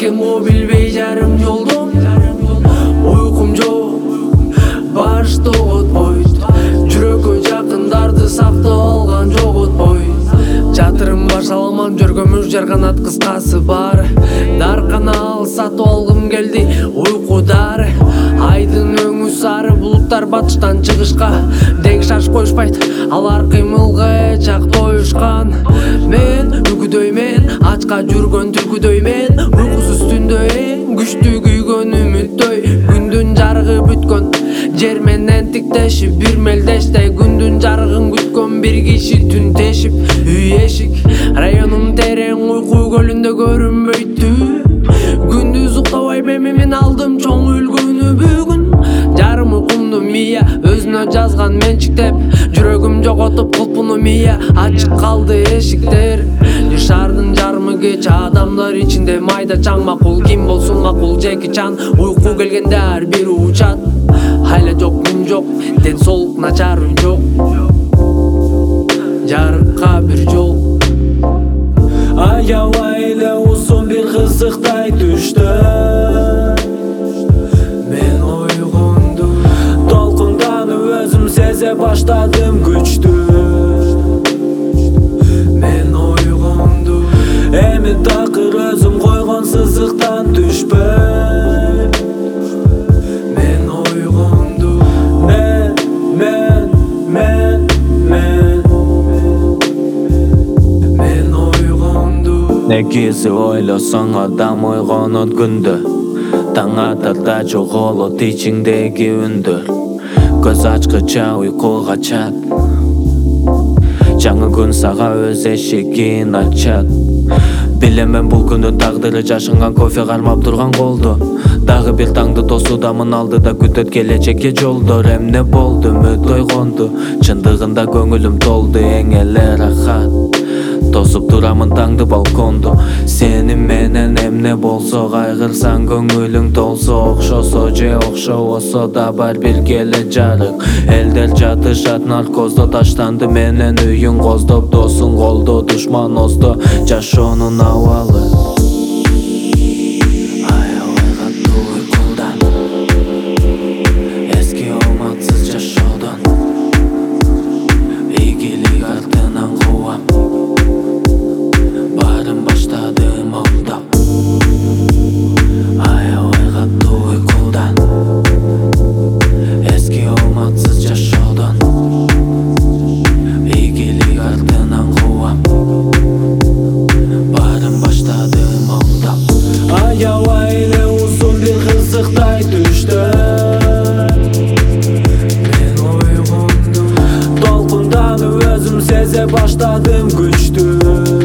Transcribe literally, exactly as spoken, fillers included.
экен го билбей жарым жолдом. Уйкум жок, башты оготпойт, жүрөккө жакындарды сактап алган жоготпойт. Жатырым бар саламан жөргөмүш жар канат кыскасы бар. Дарканал сатып алгым келди уйкудар. Айдын өңү сары булуттар батыштан чыгышка деги шаш коюшпайт, алар кыймылга чак тоюшкан. Мен үкүдөймен, ачка жүргөн түлкүдөймен, уйкусуз түндө эң күчтүү күйгөн үмүттөй. Күндүн жарыгы бүткөн жер менен тиктешип, бир мелдештей күндүн жарыгын күткөн бир киши түн тешип. Үй эшик, районум терең уйку көлүндө көрүнбөйттү. Күндүз уктабай мемимен алдым чоң үлгүнү бүгүн. Жарым уйкумду мия өзүнө жазган менчиктеп, жүрөгүм жоготуп кулпуну мия ачык калды эшиктер. Жашардын жарымы кеч адамдар ичинде майда чаң макул, ким болсун макул Джеки Чан. Уйку келгенде ар бир учат, айла жок күн жок, ден соолук начар үй жок, жарыкка бир жол. Аябай эле узун бир кызыктай түштө мен ойгондум, толкунданып өзүм сезе баштадым күчтүү. Мен ойгондум, эми такыр өзүм койгон сызыктан түшпөй. Мен ойгондум, мен, мен, мен, мен, мен ойгондум. Негизи ойлосоң адам ойгонот күндө, таң атарда жоголот ичиңдеги үндөр. Көз ачкыча уйку качат, жаңы күн сага өз эшигин ачат. Билемен бул күндүн тагдыры жашынган кофе кармап турган колдо. Дагы бир таңды тосудамын, алдыда күтөт келечекке жолдор. Эмне болду, үмүт ойгонду, чындыгында көңүлүм толду, эң эле рахат. Тосуп турамын таңды балкондо, сени менен эмне болсо, кайгырсаң көңүлүң толсо, окшосо же окшобосо да бар бир келе жарык. Элдер жатышат наркоздо, таштанды менен үйүн коздоп, досуң колдо, душман оздо, жашоонун абалы. Аябай эле узун бир кызыктай түштө мен ойгондум, толкунданып өзүм сезе баштадым күчтүү.